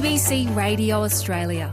ABC Radio Australia.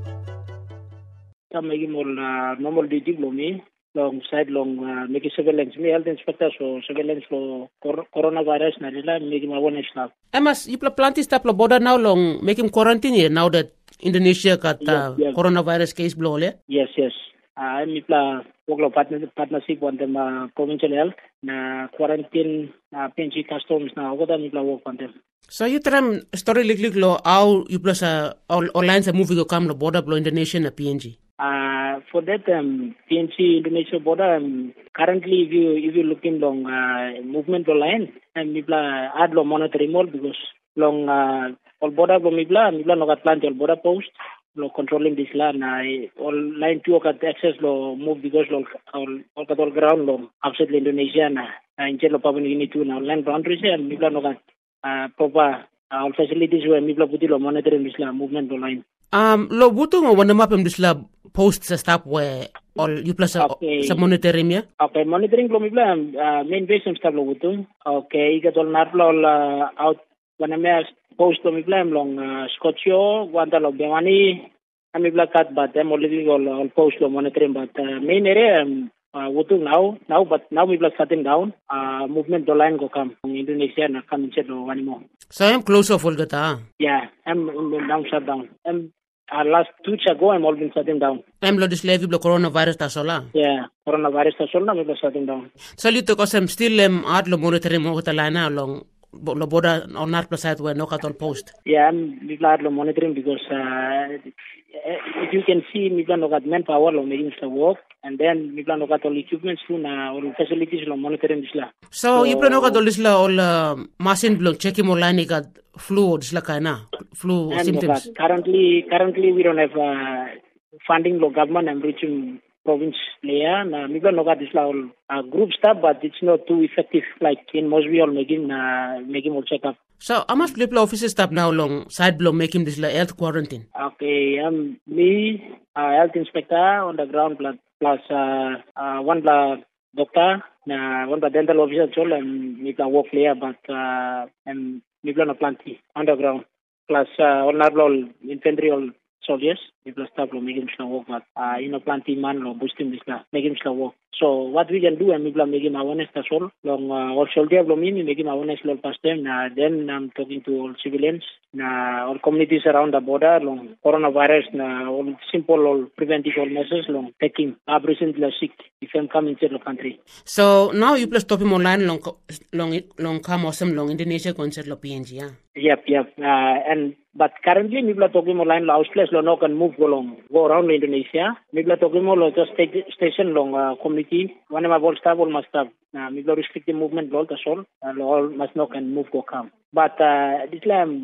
I'm making more normal duty me long side long making surveillance me health inspector so surveillance for coronavirus na nila making awareness na. Emas you planti stop lo border now long making quarantine here now that Indonesia got Yes. coronavirus case blow le. Yes. I'm work partnership on them provincial health na quarantine PNG customs na ako mi work on them. So you tram story liklik lo how you plus online sa movie go come lo border blow Indonesia na PNG. For that PNG Indonesia border currently if you looking long movement online and mipla add lo monitoring more because long all border lo mipla no got plant all border post lo controlling this land all line 2 got access lo move because all got all ground lo outside Indonesia na instead lo Papua New Guinea too na land boundaries and mipla no got proper all facilities where mipla puti lo monitoring this land movement online. Lo buto nga wana mapem disla post sa stop where all you plus sa monitoring ya? Okay, monitoring lo mibla main base ng stop lo buto. Okay, ikat all narpla all out wana may post lo mibla long Scotio, wanda lo Bewani, mibla cut but I'm already all post lo monitoring but main area buto now but now mibla shutting down movement do line go come Indonesia na come instead lo wani mo. So I'm close off all gata. Yeah, I'm down shut down. Last 2 weeks ago, I'm all been shutting down. I'm lo dislevi blo coronavirus ta sola. Yeah, coronavirus ta sola, I'm shutting down. So you to kosem still art lo monitoring mo kata lana along lo border on not side where no cut all post. Yeah, I'm lo monitoring because if you can see, we no got manpower lo making the work, and then we no got all equipment soon all facilities lo monitoring this la. So you no got all this la all machine block checking mo line got flu this la kana flu symptoms. Currently we don't have funding lo government and reaching province layer na we no got this la all group stuff, but it's not too effective like in Mosby all making all check up. So how much people offices stop now long side blow making this la health quarantine? Okay, me health inspector on the ground plus one doctor na one dental officer chol and me can work there but and me plan plenty underground plus all infantry all soldiers me plus stop lo making sure work but plenty man lo boosting this la making sure work. So what we can do and we plan making awareness as well long all soldier lo me making awareness lo past them then I'm talking to all civilians na all communities around the border long coronavirus na all simple all preventive all measures long taking absent la sick if I'm coming to the country. So now you plus stopping online long come awesome long Indonesia concert lo PNG yeah. Yep. But currently we are talking online lo house lo no can move go around Indonesia. We are talking lo just take station long community one of our staff all must have we are restricting movement all the soul all must not can move go come. But this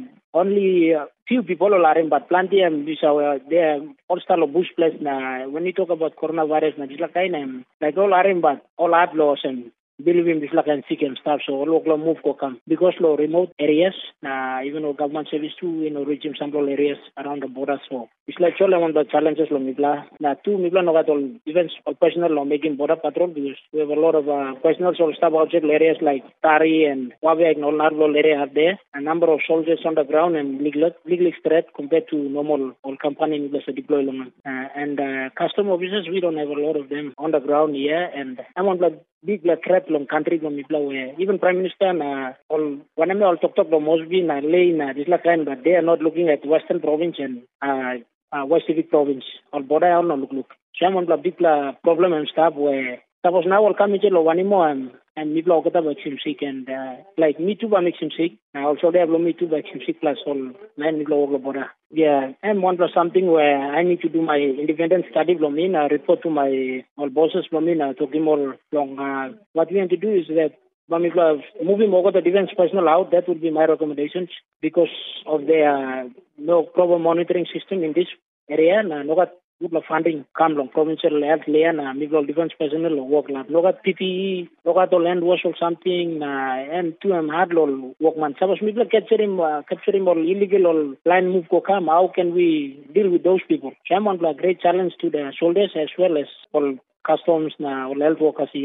only few people are in, but plenty they are all style of bush place na when you talk about coronavirus na this like all are in but all are lost and believing this like and sick and stuff so all move go come because lo remote areas even though government service too regime central areas around the border so it's like all one of the challenges lo mibla na two mibla no got all events all personnel lo making border patrol because we have a lot of personnel all staff outside areas like Tari and Wabe and all Narlo area are there a number of soldiers on the ground and legally threat compared to normal all company mibla so deploy and custom officers we don't have a lot of them on the ground here and I'm on the big threat long country long mibla where even prime minister all when I'm all talk lo Mosby na lay na this like kind but they are not looking at western province and West Civic province all border all no look so I'm on the big problem and stuff where suppose now all come into lo wanimo and mibla okata vaccine sick and like me too makes him sick also they have me too vaccine sick plus all man mibla all border yeah and one plus something where I need to do my independent study lo mean report to my all bosses lo mean talking more long what we have to do is that moving over the defense personnel out, that would be my recommendations because of their no proper monitoring system in this area. No got good funding come long provincial health layer na mibla defense personnel work la. No got PPE, no got land wash or something and to hard lo workman. Suppose mibla capturing or illegal or line move go come. How can we deal with those people? So I'm on a great challenge to the soldiers as well as all customs na all health workers here.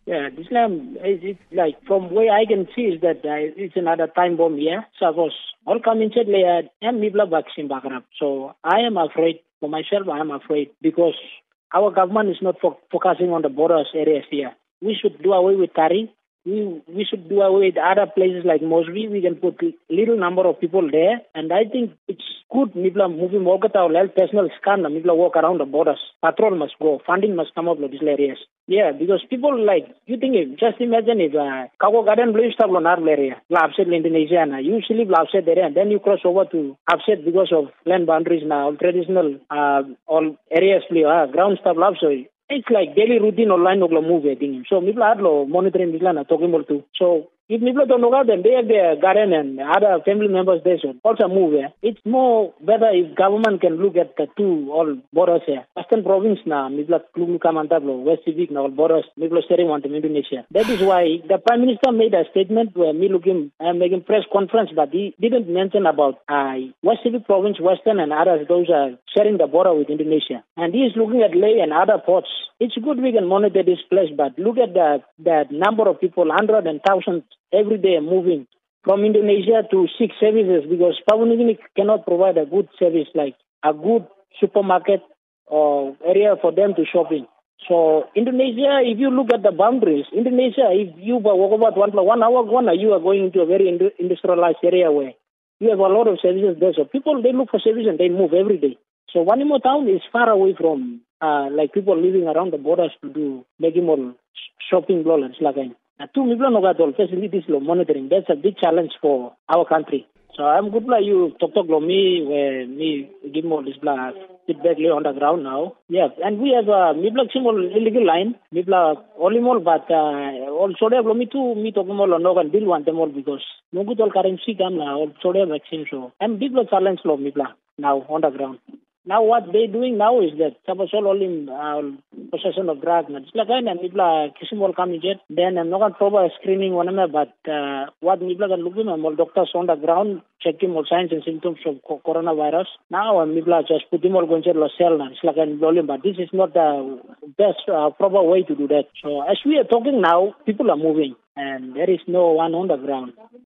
Yeah, this time, it's like, from where I can see is that it's another time bomb here. Suppose all come in said layer and Mibla vaccine background. So I am afraid for myself. I am afraid because our government is not focusing on the borders areas here. We should do away with Tari. We should do away with other places like Mosby. We can put little number of people there, and I think it's good. Mibla moving Molkata or personal scan. Mibla walk around the borders. Patrol must go. Funding must come out of these areas. Yeah, because people like, you think, just imagine if Kago Garden Blue Star Lonarble area, upset Indonesia, you usually upset there, and then you cross over to upset because of land boundaries now, traditional all areas, ground stuff, so it's like daily routine online move thing. So people are monitoring this land talking about too. So if people don't know them, they have their garden and other family members there should also move here. It's more better if government can look at the two all borders here. Western province now, Mibla Klukamantablo, West Civic now all borders, Mibla sharing one to Indonesia. That is why the Prime Minister made a statement where making press conference, but he didn't mention about West Civic province, Western and others, those are sharing the border with Indonesia. And he is looking at Leh and other ports. It's good we can monitor this place, but look at the number of people, hundreds and thousands every day moving from Indonesia to seek services because Papua New Guinea cannot provide a good service like a good supermarket or area for them to shop in. So Indonesia, if you look at the boundaries, Indonesia, if you walk about 1 hour, you are going into a very industrialized area where you have a lot of services there. So people, they look for service and they move every day. So Wanimo town is far away from like people living around the borders to do Megimol shopping and like that. Two Mibla facilities monitoring. That's a big challenge for our country. So I'm good like you talk me give more this feedback on the ground now. Yeah, and we have Mibla illegal line, Mibla Olimol, but also they have me too, me talking more on Nogan Bill want them all because no good all currency come now, also they have vaccine so. And Mibla challenge Mibla now on the ground. Now what they doing now is that suppose all in possession of drugs. It's like and Mibla Kisimol coming jet. Then I'm not proper screening one but what Mibla can look at all doctors on the ground checking all signs and symptoms of coronavirus. Now Mibla just put them all going to cell and it's like but this is not the best proper way to do that. So as we are talking now, people are moving and there is no one on the ground.